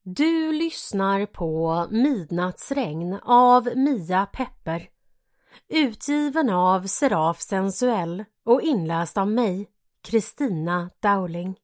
Du lyssnar på Midnattsregn av Mia Pepper, utgiven av Seraf Sensuell och inläst av mig, Kristina Dowling.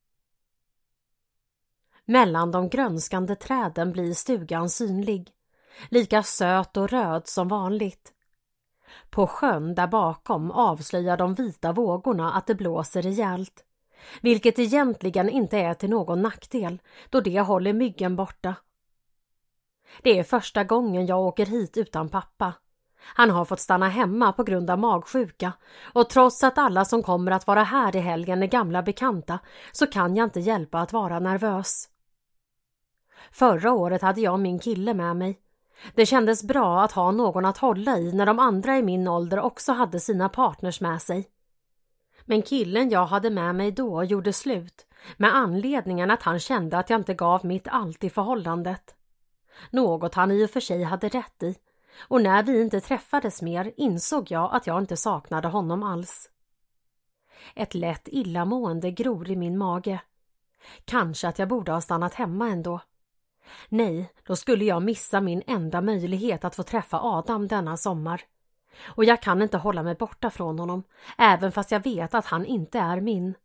Mellan de grönskande träden blir stugan synlig, lika söt och röd som vanligt. På sjön där bakom avslöjar de vita vågorna att det blåser rejält, vilket egentligen inte är till någon nackdel då det håller myggen borta. Det är första gången jag åker hit utan pappa. Han har fått stanna hemma på grund av magsjuka och trots att alla som kommer att vara här i helgen är gamla bekanta så kan jag inte hjälpa att vara nervös. Förra året hade jag min kille med mig. Det kändes bra att ha någon att hålla i när de andra i min ålder också hade sina partners med sig. Men killen jag hade med mig då gjorde slut med anledningen att han kände att jag inte gav mitt allt i förhållandet. Något han i och för sig hade rätt i, och när vi inte träffades mer insåg jag att jag inte saknade honom alls. Ett lätt illamående gror i min mage. Kanske att jag borde ha stannat hemma ändå. Nej, då skulle jag missa min enda möjlighet att få träffa Adam denna sommar. Och jag kan inte hålla mig borta från honom, även fast jag vet att han inte är min.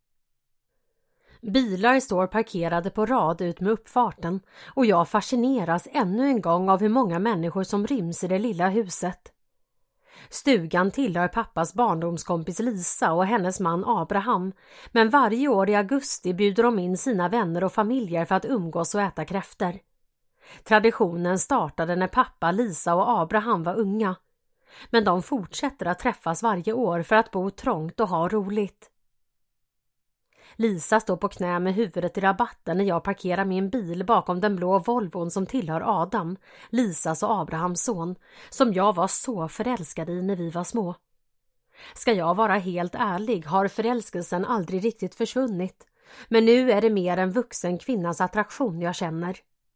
Bilar står parkerade på rad ut med uppfarten och jag fascineras ännu en gång av hur många människor som ryms i det lilla huset. Stugan tillhör pappas barndomskompis Lisa och hennes man Abraham, men varje år i augusti bjuder de in sina vänner och familjer för att umgås och äta kräftor. Traditionen startade när pappa, Lisa och Abraham var unga. Men de fortsätter att träffas varje år för att bo trångt och ha roligt. Lisa står på knä med huvudet i rabatten när jag parkerar min bil bakom den blå Volvon som tillhör Adam, Lisas och Abrahams son, som jag var så förälskad i när vi var små. Ska jag vara helt ärlig har förälskelsen aldrig riktigt försvunnit, men nu är det mer en vuxen kvinnas attraktion jag känner.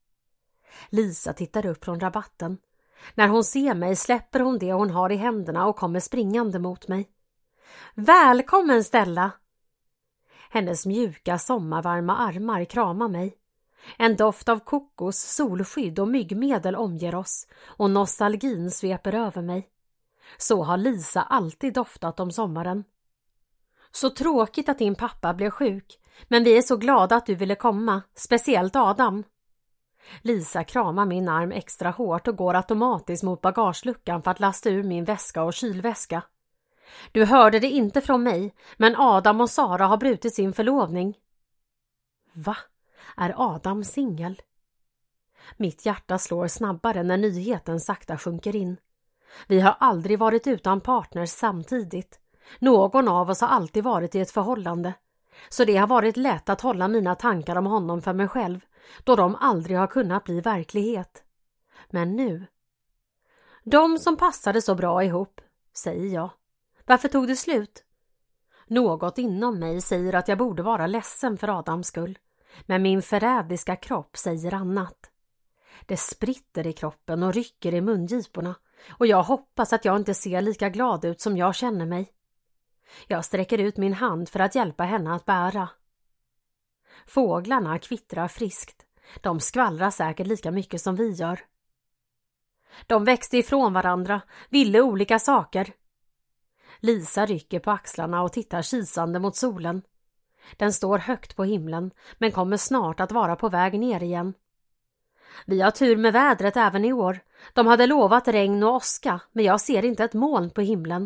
Lisa tittar upp från rabatten. När hon ser mig släpper hon det hon har i händerna och kommer springande mot mig. Välkommen Stella! Hennes mjuka sommarvarma armar kramar mig. En doft av kokos, solskydd och myggmedel omger oss och nostalgin sveper över mig. Så har Lisa alltid doftat om sommaren. Så tråkigt att din pappa blev sjuk, men vi är så glada att du ville komma, speciellt Adam. Lisa kramar min arm extra hårt och går automatiskt mot bagageluckan för att lasta ur min väska och kylväska. Du hörde det inte från mig, men Adam och Sara har brutit sin förlovning. Va? Är Adam singel? Mitt hjärta slår snabbare när nyheten sakta sjunker in. Vi har aldrig varit utan partners samtidigt. Någon av oss har alltid varit i ett förhållande. Så det har varit lätt att hålla mina tankar om honom för mig själv, då de aldrig har kunnat bli verklighet. Men nu... De som passade så bra ihop, säger jag. Varför tog det slut? Något inom mig säger att jag borde vara ledsen för Adams skull, men min förrädiska kropp säger annat. Det spritter i kroppen och rycker i mungiporna, och jag hoppas att jag inte ser lika glad ut som jag känner mig. Jag sträcker ut min hand för att hjälpa henne att bära. Fåglarna kvittrar friskt. De skvallrar säkert lika mycket som vi gör. De växte ifrån varandra, ville olika saker. Lisa rycker på axlarna och tittar kisande mot solen. Den står högt på himlen, men kommer snart att vara på väg ner igen. Vi har tur med vädret även i år. De hade lovat regn och åska, men jag ser inte ett moln på himlen.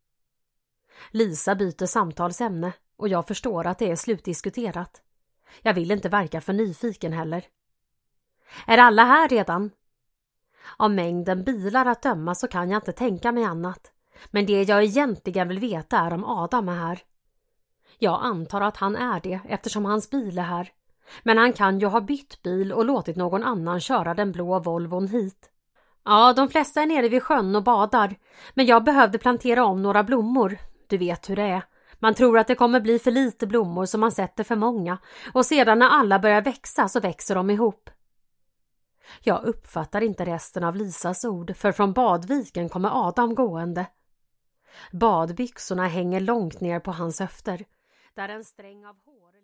Lisa byter samtalsämne och jag förstår att det är slutdiskuterat. Jag vill inte verka för nyfiken heller. Är alla här redan? Av mängden bilar att döma så kan jag inte tänka mig annat. Men det jag egentligen vill veta är om Adam är här. Jag antar att han är det eftersom hans bil är här. Men han kan ju ha bytt bil och låtit någon annan köra den blå Volvon hit. Ja, de flesta är nere vid sjön och badar. Men jag behövde plantera om några blommor. Du vet hur det är. Man tror att det kommer bli för lite blommor så man sätter för många. Och sedan när alla börjar växa så växer de ihop. Jag uppfattar inte resten av Lisas ord för från badviken kommer Adam gående. Badbyxorna hänger långt ner på hans höfter. Där en sträng av hår